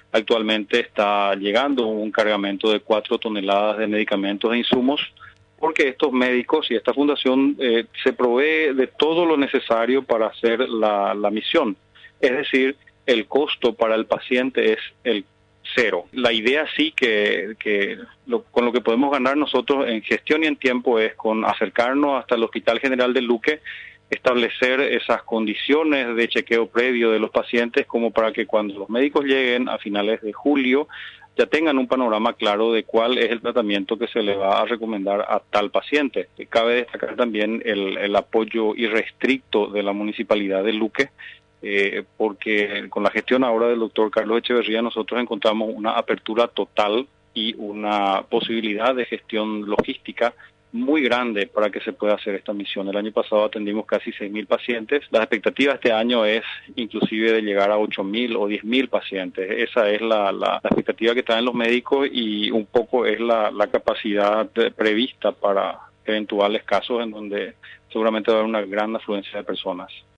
Actualmente está llegando un cargamento de 4 toneladas de medicamentos e insumos, porque estos médicos y esta fundación se provee de todo lo necesario para hacer la misión. Es decir, el costo para el paciente es el cero. La idea sí con lo que podemos ganar nosotros en gestión y en tiempo es con acercarnos hasta el Hospital General de Luque, establecer esas condiciones de chequeo previo de los pacientes como para que cuando los médicos lleguen a finales de julio ya tengan un panorama claro de cuál es el tratamiento que se le va a recomendar a tal paciente. Cabe destacar también el apoyo irrestricto de la Municipalidad de Luque, porque con la gestión ahora del doctor Carlos Echeverría nosotros encontramos una apertura total y una posibilidad de gestión logística muy grande para que se pueda hacer esta misión. El año pasado atendimos casi 6.000 pacientes. La expectativa este año es inclusive de llegar a 8.000 o 10.000 pacientes. Esa es la expectativa que traen los médicos y un poco es la capacidad prevista para eventuales casos en donde seguramente va a haber una gran afluencia de personas.